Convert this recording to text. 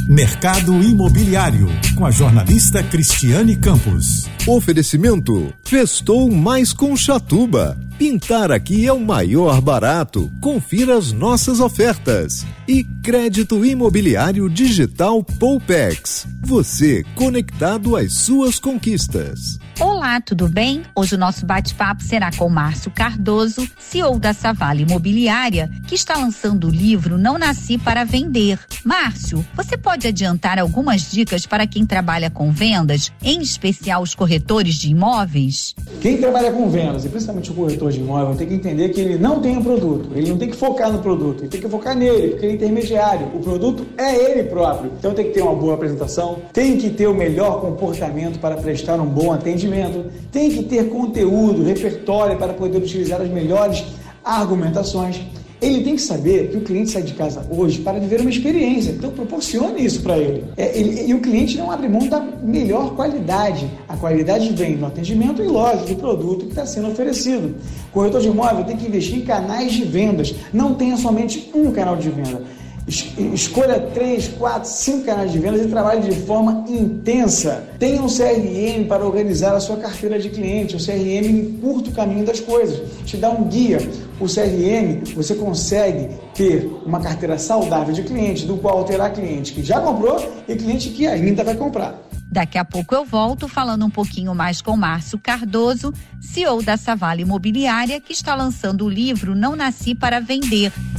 Mercado Imobiliário, com a jornalista Cristiane Campos. Oferecimento Festou mais com Chatuba. Pintar aqui é o maior barato. Confira as nossas ofertas. E Crédito Imobiliário Digital Poupex. Você conectado às suas conquistas. Olá, tudo bem? Hoje o nosso bate-papo será com Márcio Cardoso, CEO da Savalli Imobiliária, que está lançando o livro Não Nasci para Vender. Márcio, você pode adiantar algumas dicas para quem trabalha com vendas, em especial os corretores de imóveis? Quem trabalha com vendas, e principalmente o corretor de imóvel, tem que entender que ele não tem um produto, ele não tem que focar no produto, ele tem que focar nele, porque ele é intermediário, o produto é ele próprio. Então tem que ter uma boa apresentação, tem que ter o melhor comportamento para prestar um bom atendimento, tem que ter conteúdo, repertório para poder utilizar as melhores argumentações. Ele tem que saber que o cliente sai de casa hoje para viver uma experiência, então proporcione isso para ele. E o cliente não abre mão da melhor qualidade. A qualidade vem no atendimento e, lógico, do produto que está sendo oferecido. O corretor de imóvel tem que investir em canais de vendas, não tenha somente um canal de venda. Escolha 3, 4, 5 canais de vendas e trabalhe de forma intensa. Tenha um CRM para organizar a sua carteira de cliente. O CRM encurta o caminho das coisas, te dá um guia. O CRM, você consegue ter uma carteira saudável de cliente, do qual terá cliente que já comprou e cliente que ainda vai comprar. Daqui a pouco eu volto falando um pouquinho mais com Márcio Cardoso, CEO da Savalli Imobiliária, que está lançando o livro Não Nasci para Vender.